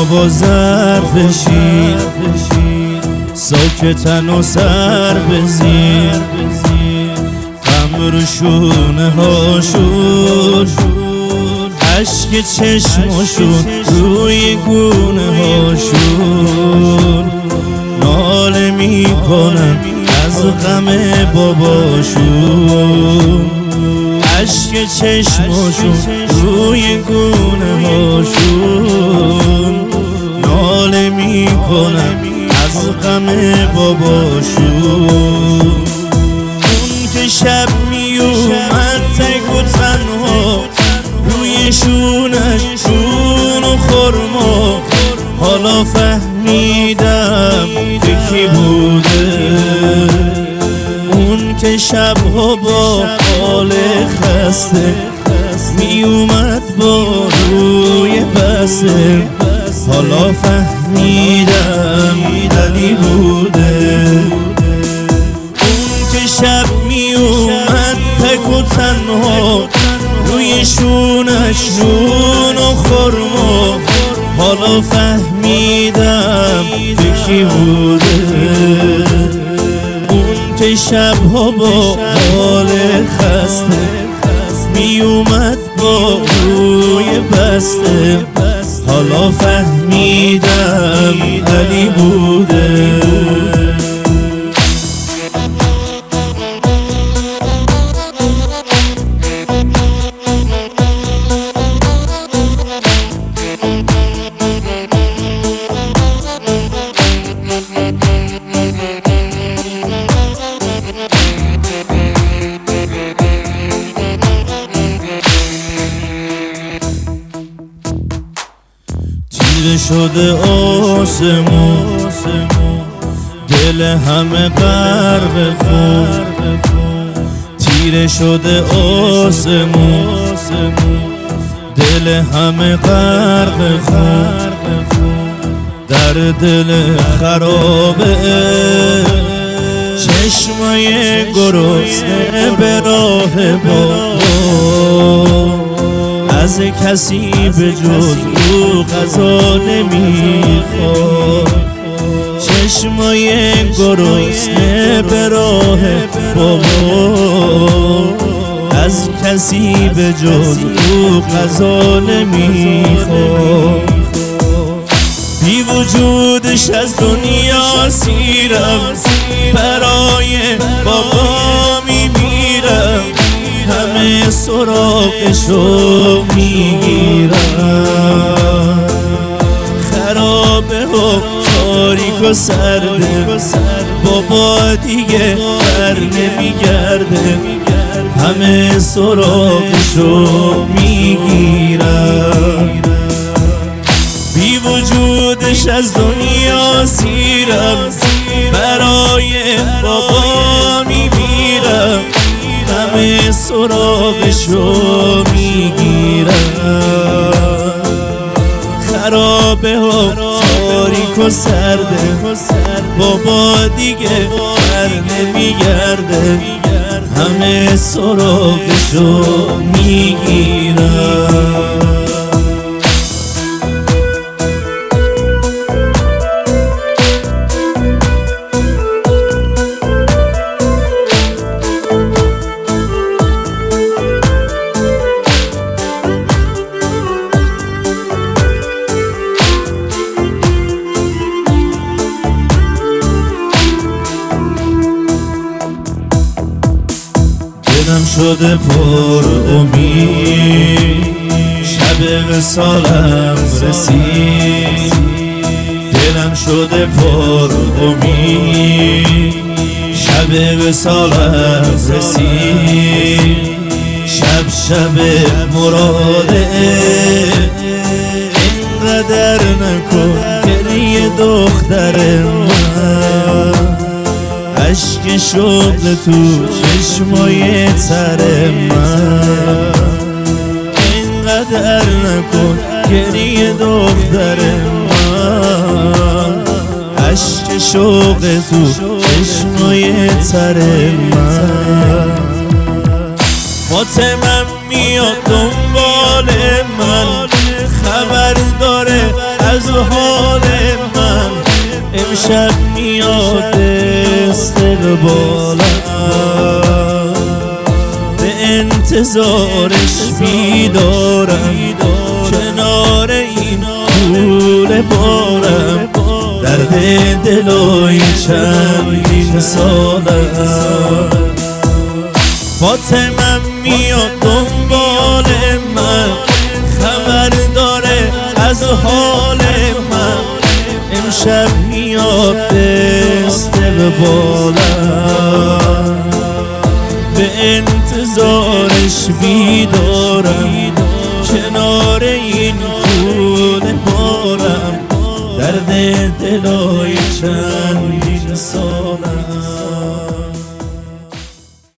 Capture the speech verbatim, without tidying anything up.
با ظرف شیر ساکتن و سر بزیر غم رو شونه هاشون عشق چشماشون روی گونه هاشون ناله میکنن از غم باباشون عشق چشماشون روی گونه هاشون ناله میکنن از غم باباشون اون که شب میومد تک و تنها روی شونش شون و خرما حالا فهمیدم که کی بوده اون که شبها با حال خسته میومد با روی بسته حالا فهمیدم علی بوده اون که شب میومد تک و تنها روی شونش نون و خرما حالا فهمیدم که کی بوده اون که شبها با حال خسته میومد با روی بسته حالا فهمیدم علی بوده تیره شده آسمون دل همه غرق خون تیره شده آسمون دل همه غرق خون در دل خرابه چشمای گرسنه به راه با از کسی به جز او غذا نمیخواد چشمای گرسنه به راه بابا از کسی به جز او غذا نمیخواد بی وجودش از دنیا سیرم برای بابا میمیرم همه سراغشو میگیرم خرابه و تاریک و سرده بابا دیگه بر نمیگرده همه سراغشو میگیرم بی وجودش از دنیا سیرم برای بابا میمیرم همه سراغشو میگیرم خرابه و تاریک و سرده بابا دیگه بر نمیگرده همه سراغشو میگیرم دلم شده پر امید شب وصالم رسید دلم شده پر امید شب وصالم رسید شب شب مراده اینقدر نکن گریه دختر من عشق شغل تو چشمای تر من اینقدر نکن گریه دختر من عشق شوق تو چشمای تر من فاطمه میاد دنبال من خبر داره از حال من امشب میاد استقبالم به انتظارش بیدارم کنار این کوله بارم درد دلای چندین سالم فاطمه میاد دنبال من خبر داره از حال من امشب میاد استقبالم به انتظارش بیدارم کنار این کوله بارم درد دلای چندین سالم